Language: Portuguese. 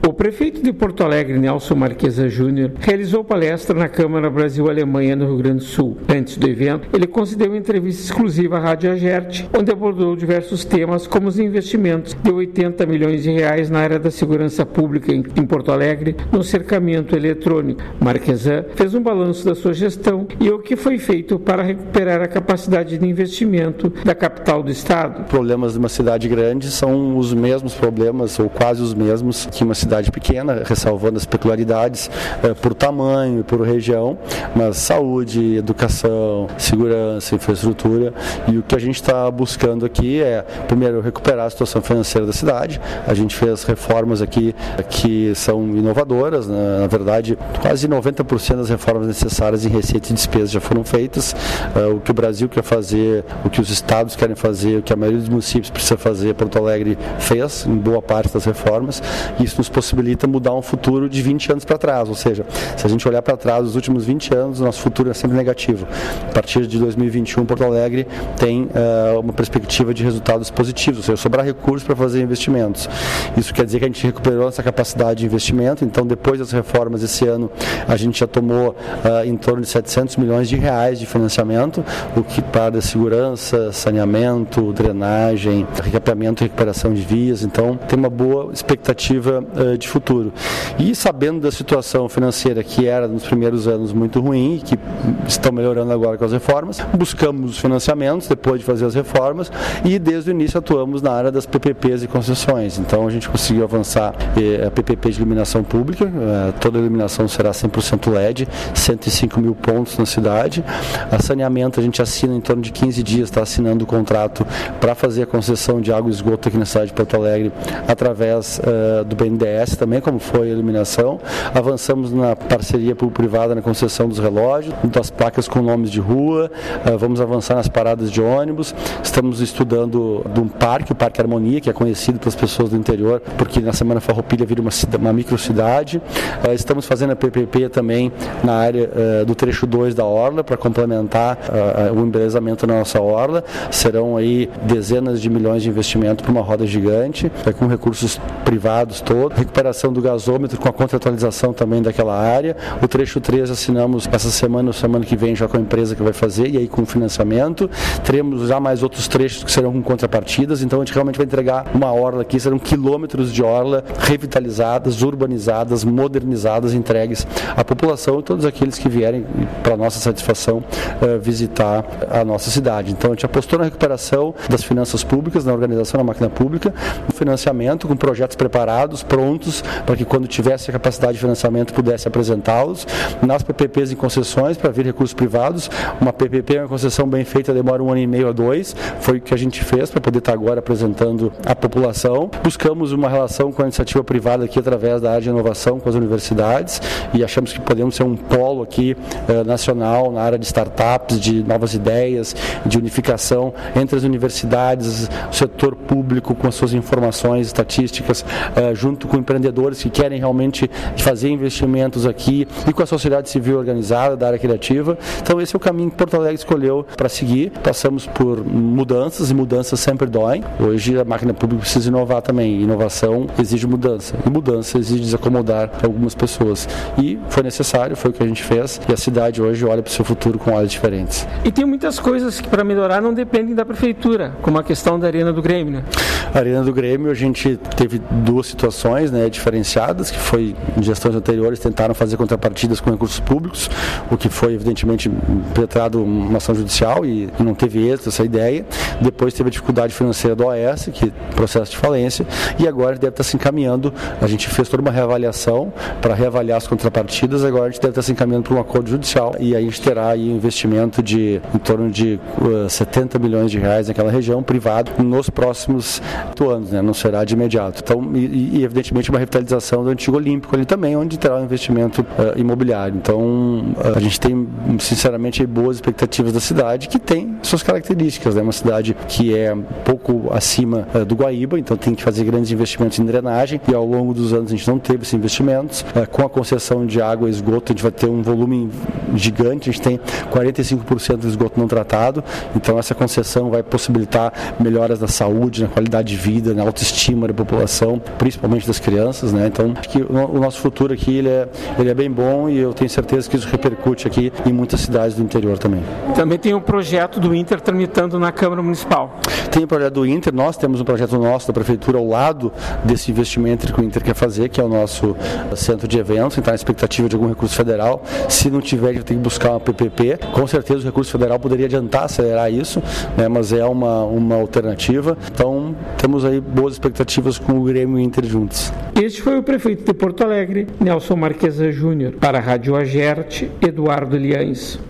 O prefeito de Porto Alegre, Nelson Marquesa Júnior, realizou palestra na Câmara Brasil-Alemanha no Rio Grande do Sul. Antes do evento, ele concedeu uma entrevista exclusiva à Rádio Agerte, onde abordou diversos temas como os investimentos de 80 milhões de reais na área da segurança pública em Porto Alegre, no cercamento eletrônico. Marquesa fez um balanço da sua gestão e o que foi feito para recuperar a capacidade de investimento da capital do estado. Problemas de uma cidade grande são os mesmos problemas, ou quase os mesmos, que uma cidade pequena, ressalvando as peculiaridades por tamanho e por região, mas saúde, educação, segurança, infraestrutura, e o que a gente está buscando aqui é, primeiro, recuperar a situação financeira da cidade. A gente fez reformas aqui que são inovadoras, né? Na verdade, quase 90% das reformas necessárias em receita e despesa já foram feitas. O que o Brasil quer fazer, o que os estados querem fazer, o que a maioria dos municípios precisa fazer, Porto Alegre fez em boa parte das reformas, e isso nos possibilita mudar um futuro de 20 anos para trás, ou seja, se a gente olhar para trás os últimos 20 anos, o nosso futuro é sempre negativo. A partir de 2021, Porto Alegre tem uma perspectiva de resultados positivos, ou seja, sobrar recursos para fazer investimentos. Isso quer dizer que a gente recuperou essa capacidade de investimento, então depois das reformas esse ano, a gente já tomou em torno de 700 milhões de reais de financiamento, o que para segurança, saneamento, drenagem, recapeamento e recuperação de vias, então tem uma boa expectativa de futuro. E sabendo da situação financeira que era nos primeiros anos muito ruim, que estão melhorando agora com as reformas, buscamos os financiamentos depois de fazer as reformas e desde o início atuamos na área das PPPs e concessões. Então a gente conseguiu avançar a PPP de iluminação pública, toda a iluminação será 100% LED, 105 mil pontos na cidade. A saneamento a gente assina em torno de 15 dias, está assinando o contrato para fazer a concessão de água e esgoto aqui na cidade de Porto Alegre através do BNDES também, como foi a iluminação. Avançamos na parceria público-privada na concessão dos relógios, das placas com nomes de rua, vamos avançar nas paradas de ônibus, estamos estudando de um parque, o Parque Harmonia, que é conhecido pelas pessoas do interior, porque na Semana Farroupilha vira uma microcidade. Estamos fazendo a PPP também na área do trecho 2 da Orla, para complementar o embelezamento da nossa Orla. Serão aí dezenas de milhões de investimento para uma roda gigante, com recursos privados todos. Recuperação do gasômetro com a contratualização também daquela área. O trecho 3 assinamos essa semana ou semana que vem já com a empresa que vai fazer, e aí com financiamento. Teremos já mais outros trechos que serão com contrapartidas, então a gente realmente vai entregar uma orla aqui, serão quilômetros de orla revitalizadas, urbanizadas, modernizadas, entregues à população e todos aqueles que vierem, para nossa satisfação, visitar a nossa cidade. Então a gente apostou na recuperação das finanças públicas, na organização da máquina pública, no financiamento com projetos preparados, prontos, para que quando tivesse a capacidade de financiamento pudesse apresentá-los, nas PPPs e concessões para vir recursos privados. Uma PPP, uma concessão bem feita, demora 1 ano e meio a 2, foi o que a gente fez para poder estar agora apresentando à população. Buscamos uma relação com a iniciativa privada aqui através da área de inovação com as universidades e achamos que podemos ser um polo aqui nacional na área de startups, de novas ideias, de unificação entre as universidades, o setor público com as suas informações estatísticas, junto com empreendedores que querem realmente fazer investimentos aqui e com a sociedade civil organizada da área criativa. Então esse é o caminho que Porto Alegre escolheu para seguir. Passamos por mudanças e mudanças sempre doem. Hoje a máquina pública precisa inovar também. Inovação exige mudança e mudança exige desacomodar algumas pessoas. E foi necessário, foi o que a gente fez, e a cidade hoje olha para o seu futuro com olhos diferentes. E tem muitas coisas que para melhorar não dependem da prefeitura, como a questão da Arena do Grêmio, né? A Arena do Grêmio, a gente teve duas situações, né, diferenciadas, que foi em gestões anteriores tentaram fazer contrapartidas com recursos públicos, o que foi evidentemente impetrado uma ação judicial e não teve êxito essa ideia. Depois teve a dificuldade financeira do OAS, que processo de falência, e agora deve estar se encaminhando. A gente fez toda uma reavaliação para reavaliar as contrapartidas, agora a gente deve estar se encaminhando para um acordo judicial e aí a gente terá aí um investimento de em torno de 70 milhões de reais naquela região privado nos próximos 8 anos, né? Não será de imediato. Então, e evidentemente uma revitalização do antigo Olímpico ali também, onde terá um investimento imobiliário. Então, a gente tem sinceramente boas expectativas da cidade, que tem suas características, né? Uma cidade que é um pouco acima do Guaíba, então tem que fazer grandes investimentos em drenagem e ao longo dos anos a gente não teve esses investimentos. Com a concessão de água e esgoto a gente vai ter um volume gigante, a gente tem 45% do esgoto não tratado, então essa concessão vai possibilitar melhoras na saúde, na qualidade de vida, na autoestima da população, principalmente das crianças. crianças, né? Então, acho que o nosso futuro aqui ele é bem bom e eu tenho certeza que isso repercute aqui em muitas cidades do interior também. Também tem um projeto do Inter tramitando na Câmara Municipal. Tem o projeto do Inter, nós temos um projeto nosso da Prefeitura ao lado desse investimento que o Inter quer fazer, que é o nosso centro de eventos, então a expectativa de algum recurso federal. Se não tiver, a gente tem que buscar uma PPP. Com certeza o recurso federal poderia adiantar, acelerar isso, né, mas é uma alternativa. Então temos aí boas expectativas com o Grêmio e o Inter juntos. Este foi o prefeito de Porto Alegre, Nelson Marquesa Júnior. Para a Rádio Agerte, Eduardo Liães.